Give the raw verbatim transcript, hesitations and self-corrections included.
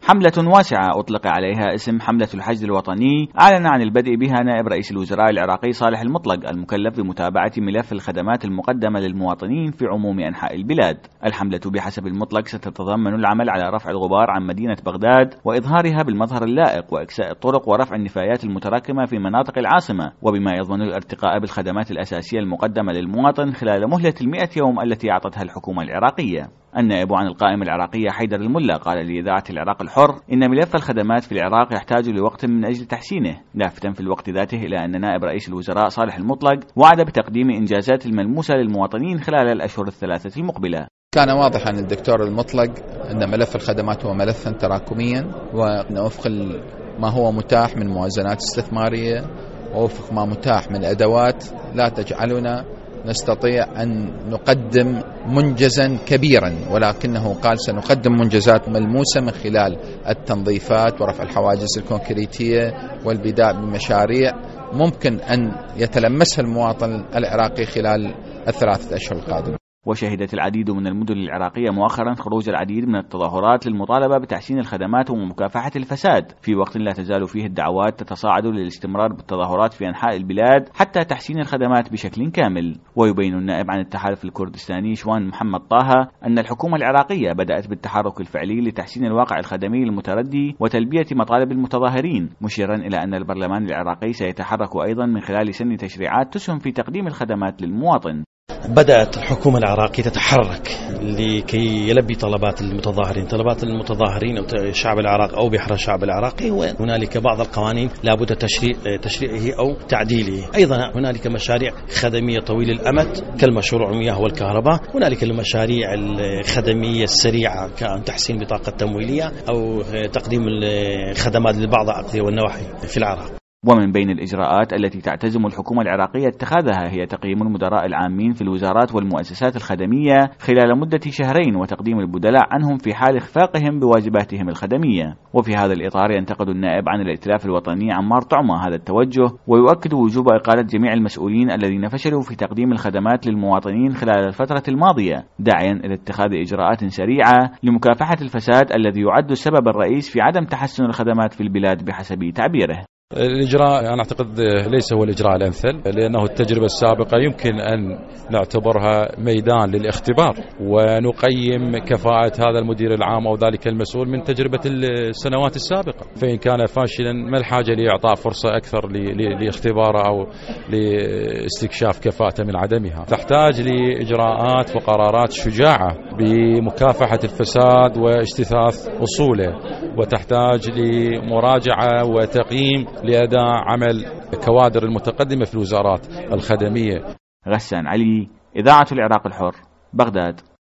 حملة واسعة أطلق عليها اسم حملة الحشد الوطني أعلن عن البدء بها نائب رئيس الوزراء العراقي صالح المطلق المكلف بمتابعة ملف الخدمات المقدمة للمواطنين في عموم أنحاء البلاد. الحملة بحسب المطلق ستتضمن العمل على رفع الغبار عن مدينة بغداد وإظهارها بالمظهر اللائق وإكساء الطرق ورفع النفايات المتراكمة في مناطق العاصمة، وبما يضمن الارتقاء بالخدمات الأساسية المقدمة للمواطن خلال مهلة المئة يوم التي أعطتها الحكومة العراقية. النائب عن القائمة العراقية حيدر الملا قال لإذاعة العراق الحر إن ملف الخدمات في العراق يحتاج لوقت من أجل تحسينه، لافتا في الوقت ذاته إلى أن نائب رئيس الوزراء صالح المطلق وعد بتقديم إنجازات الملموسة للمواطنين خلال الأشهر الثلاثة المقبلة. كان واضحا الدكتور المطلق أن ملف الخدمات هو ملفا تراكميا، ووفق ما هو متاح من موازنات استثمارية ووفق ما متاح من أدوات لا تجعلنا نستطيع أن نقدم منجزا كبيرا، ولكنه قال سنقدم منجزات ملموسة من خلال التنظيفات ورفع الحواجز الكونكريتية والبداء بمشاريع ممكن أن يتلمسها المواطن العراقي خلال الثلاثة أشهر القادمة. وشهدت العديد من المدن العراقية مؤخرا خروج العديد من التظاهرات للمطالبة بتحسين الخدمات ومكافحة الفساد، في وقت لا تزال فيه الدعوات تتصاعد للاستمرار بالتظاهرات في أنحاء البلاد حتى تحسين الخدمات بشكل كامل. ويبين النائب عن التحالف الكردستاني شوان محمد طه أن الحكومة العراقية بدأت بالتحرك الفعلي لتحسين الواقع الخدمي المتردي وتلبية مطالب المتظاهرين، مشيرا إلى أن البرلمان العراقي سيتحرك أيضا من خلال سن تشريعات تسهم في تقديم الخدمات للمواطن. بدأت الحكومة العراقية تتحرك لكي يلبي طلبات المتظاهرين طلبات المتظاهرين أو شعب العراق أو بحر الشعب العراقي، وهنالك بعض القوانين لابد تشريع تشريعه أو تعديله. أيضا هنالك مشاريع خدمية طويل الأمد كالمشروع المياه والكهرباء، هنالك المشاريع الخدمية السريعة كتحسين بطاقة تمويلية أو تقديم الخدمات لبعض الأقضية والنواحي في العراق. ومن بين الإجراءات التي تعتزم الحكومة العراقية اتخاذها هي تقييم المدراء العامين في الوزارات والمؤسسات الخدمية خلال مدة شهرين وتقديم البدلاء عنهم في حال إخفاقهم بواجباتهم الخدمية. وفي هذا الإطار ينتقد النائب عن الائتلاف الوطني عمار طعمة هذا التوجه، ويؤكد وجوب إقالة جميع المسؤولين الذين فشلوا في تقديم الخدمات للمواطنين خلال الفترة الماضية، داعيا إلى اتخاذ إجراءات سريعة لمكافحة الفساد الذي يعد السبب الرئيس في عدم تحسن الخدمات في البلاد بحسب تعبيره. الإجراء أنا أعتقد ليس هو الإجراء الأمثل، لأنه التجربة السابقة يمكن أن نعتبرها ميدان للاختبار ونقيم كفاءة هذا المدير العام أو ذلك المسؤول من تجربة السنوات السابقة، فإن كان فاشلا ما الحاجة لإعطاء فرصة أكثر لاختباره أو لاستكشاف كفاءته من عدمها. تحتاج لإجراءات وقرارات شجاعة بمكافحة الفساد واجتثاث أصوله، وتحتاج لمراجعة وتقييم لأداء عمل كوادر المتقدمة في الوزارات الخدمية. غسان علي، إذاعة العراق الحر، بغداد.